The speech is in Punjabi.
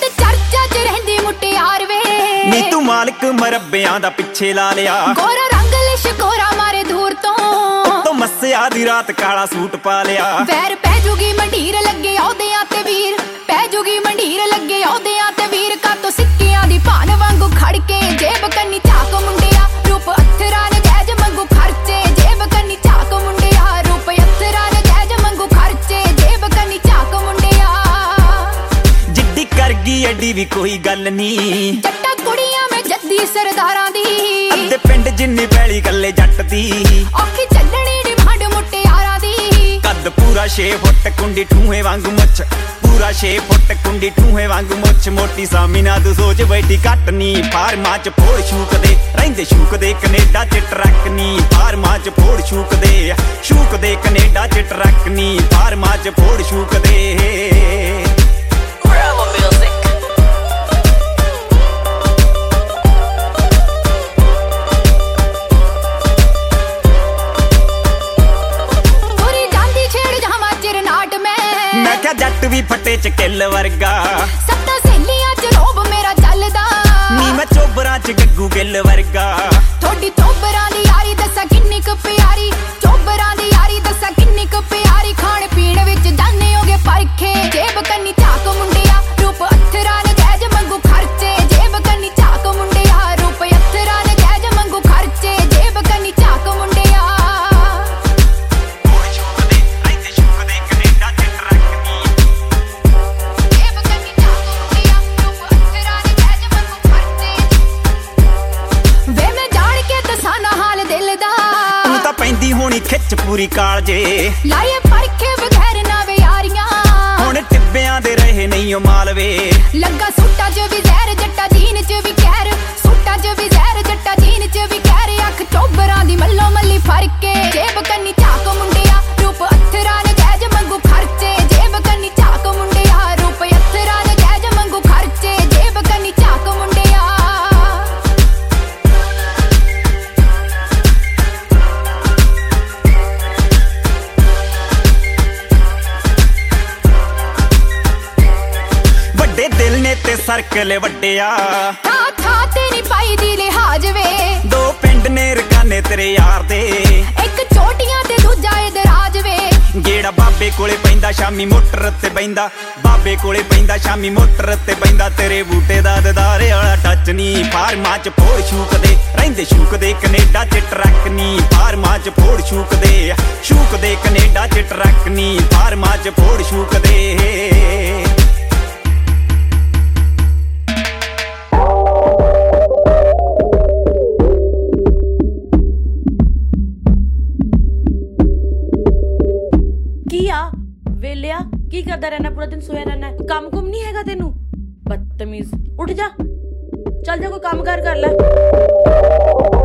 ਤੇ ਚਰਚਾ ਚ ਰਹਿੰਦੀ ਮੁਟਿਆਰ ਵੇ ਨੀ ਤੂੰ ਮਾਲਕ ਮਰੱਬਿਆਂ ਦਾ ਪਿੱਛੇ ਲਾ ਲਿਆ ਗੋਰਾ ਰੰਗ ਲਿਸ਼ ਗੋਰਾ ਮਾਰੇ ਦੂਰ ਤੋਂ ਮੱਸਿਆ ਦੀ ਰਾਤ ਕਾਲਾ ਸੂਟ ਪਾ ਲਿਆ ਵੈਰ ਪੈ ਜੂਗੀ ਮੰਡੀਰ ਲੱਗੇ ਅਹੁਦਿਆਂ ਤੇ ਵੀਰ ਪੈ ਜੂਗੀ ਮੰਡੀਰ ਲੱਗੇ ਅਹੁਦਿਆਂ ਤੇ ਵੀਰ ਕਾਤੋਂ ਸਿੱਕਿਆਂ ਦੀ ਭਾਨ ਵਾਂਗੂ ਖੜ ਕੇ ਜੇਬ ਕੰਨੀ ਝਾਕ ਮੁੰਡਿਆ ਰੂਪ ਅਥਰਾ ਨਜਾਇਜ਼ ਮੰਗੂ ਖਰਚੇ ਜੇਬ ਕੰਨੀ ਝਾਕ ਮੁੰਡਿਆ ਰੂਪ ਅਥਰਾ ਨਜਾਇਜ਼ ਮੰਗੂ ਖਰਚੇ ਜੇਬ ਕੰਨੀ ਝਾਕ ਮੁੰਡਿਆ ਜਿੱਡੀ ਕਰ ਗਈ ਐਡੀ ਵੀ ਕੋਈ ਗੱਲ ਨੀ ਜੱਟਾ ਕੁੜੀਆਂ ਮੈਂ ਜੱਦੀ ਸਰਦਾਰਾਂ ਦੀ ਅੱਧੇ ਪਿੰਡ ਜਿੰਨੀ ਪੈਲੀ ਕੱਲੇ ਜੱਟ ਦੀ ਔਖੀ ਚੱਲਣੀ ਡਿਮਾਂਡ ਮੁਟਿਆਰਾਂ ਦੀ ਕੱਦ ਪੂਰਾ 6 ਫੁੱਟ ਕੁੰਡੀ ਠੂਹੇ ਵਾਂਗੂ ਮੁੱਛ ਪੂਰਾ 6 ਫੁੱਟ ਕੁੰਡੀ ਠੂਹੇ ਵਾਂਗੂ ਮੁੱਛ ਮੋਟੀ ਸਾਮੀ ਨਾ ਤੂੰ ਸੋਚ ਬੈਠੀ ਘੱਟ ਨੀ ਫਾਰਮਾਂ ਚ ਫੋੜ ਸ਼ੂਕਦੇ ਰਹਿੰਦੇ ਸ਼ੂਕਦੇ ਕੈਨੇਡਾ ਚ ਟਰੱਕ ਨੀ ਫਾਰਮਾਂ ਚ ਫੋੜ ਸ਼ੂਕਦੇ ਕੈਨੇਡਾ ਚ ਟਰੱਕ ਨੀ ਫਾਰਮਾਂ ਚ ਫੋੜ ਸ਼ੂਕਦੇ ਮੈਂ ਕਿਹਾ ਜੱਟ ਵੀ ਫੱਟੇ ਚ ਕਿੱਲ ਵਰਗਾ ਸੱਤਾਂ ਸਹੇਲੀਆਂ ਚ ਰੋਬ ਮੇਰਾ ਚੱਲਦਾ ਨੀ ਮੈਂ ਚੋਬਰਾਂ ਚ ਗੱਗੂ ਗਿੱਲ ਵਰਗਾ ਥੋੜੀ ਚੋਬਰਾਂ ਦੀ ਯਾਰੀ ਦੱਸਾਂ ਕਿੰਨੀ ਕੁ ਪਿਆਰੀ ਚੋਬਰਾਂ ਦੀ ਯਾਰੀ ਦੱਸਾਂ ਕਿੰਨੀ ਕੁ ਪਿਆਰੀ ਖਾਣ ਪੀਣ ਵਿੱਚ ਜਾਣੇ ਹੋਗੇ ਪਰਖੇ ਜੇਬ ਕੰਨੀ ਝਾਕ ਮੁੰਡਿਆ ਰੂਪ ਅਥਰਾ ਨਜਾਇਜ਼ ਮੰਗੂ ਖਰਚੇ ਜੇਬ ਕੰਨੀ ਝਾਕ ਮੁੰਡਿਆ ਰੂਪ ਅਥਰਾ ਨਜਾਇਜ਼ ਮੰਗੂ ਖਰਚੇ ਜੇਬ ਕੰਨੀ ਝਾਕ ਮੁੰਡਿਆ ਪੈਂਦੀ ਹੋਣੀ ਖਿੱਚ ਪੂਰੀ ਕਾਲਜੇ ਲਾਏ ਪਰਖੇ ਬਗੈਰ ਨਾ ਵੇ ਯਾਰੀਆਂ ਹੁਣ ਟਿੱਬਿਆਂ ਦੇ ਰਹੇ ਨਹੀਂ ਉਹ ਮਾਲਵੇ ਲੱਗਾ ਸੂਟਾਂ 'ਚ ਵੀ ਜ਼ਹਿਰ ਜੱਟਾ ਜੀਨ 'ਚ ਵੀ ਕਹਿਰ ਸੂਟਾਂ 'ਚ ਵੀ ਜ਼ਹਿਰ ਜੱਟਾ ਜੀਨ 'ਚ ਵੀ ਕਹਿਰ ਅੱਖ ਚੋਬਰਾਂ ਦੀ ਮੱਲੋ ਮੱਲੀ ਫਰਕੇ ਜੇਬ ਕੰਨੀ ਝਾਕ ਮੁੰਡਿਆ ਰੂਪ ਅਥਰਾ ਨਜਾਇਜ਼ ਮੰਗੂ ਖਰਚੇ ਜੇਬ ਕੰਨੀ ਝਾਕ ਮੁੰਡਿਆ ਰੂਪ ਅਥਰਾ ਨਜਾਇਜ਼ ਮੰਗੂ ਖਰਚੇ ਜੇਬ ਕੰਨੀ ਝਾਕ ਮੁੰਡਿਆ ਦਿਲ ਨੇ ਤੇ ਸਰਕਲ ਵੱਡਿਆ ਥਾਂ ਥਾਂ ਤੇ ਨੀ ਪਾਈ ਦੀ ਲਿਹਾਜ਼ ਵੇ ਦੋ ਪਿੰਡ ਨੇ ਰਕਾਨੇ ਤੇਰੇ ਯਾਰ ਦੇ ਇੱਕ ਚੋਟੀਆਂ ਤੇ ਦੂਜਾ ਇਦਰਾਜ ਵੇ ਜਿਹੜਾ ਬਾਬੇ ਕੋਲੇ ਪੈਂਦਾ ਸ਼ਾਮੀ ਮੋਟਰ ਤੇ ਬੈਂਦਾ ਬਾਬੇ ਕੋਲੇ ਪੈਂਦਾ ਸ਼ਾਮੀ ਮੋਟਰ ਤੇ ਬੈਂਦਾ ਤੇਰੇ ਬੂਟੇ ਦਾ ਦਦਾਰੇ ਵਾਲਾ ਟੱਚ ਨੀ ਫਾਰਮਾਂ ਚ ਫੋੜ ਸ਼ੂਕਦੇ ਰਹਿੰਦੇ ਸ਼ੂਕਦੇ ਕੈਨੇਡਾ ਚ ਟਰੱਕ ਨੀ ਫਾਰਮਾਂ ਚ ਫੋੜ ਸ਼ੂਕਦੇ ਕੈਨੇਡਾ ਚ ਟਰੱਕ ਨੀ ਫਾਰਮਾਂ ਚ ਫੋੜ ਸ਼ੂਕਦੇ ਵੇਲਿਆ ਕੀ ਕਰਦਾ ਰਹਿਣਾ ਪੂਰਾ ਦਿਨ ਸੋਇਆ ਰਹਿਣਾ ਕੰਮ ਕੁਮ ਨਹੀਂ ਹੈਗਾ ਤੈਨੂੰ ਬਦਤਮੀਜ਼ ਉੱਠ ਜਾ ਚੱਲ ਜਾ ਕੋਈ ਕੰਮ ਕਰ ਲੈ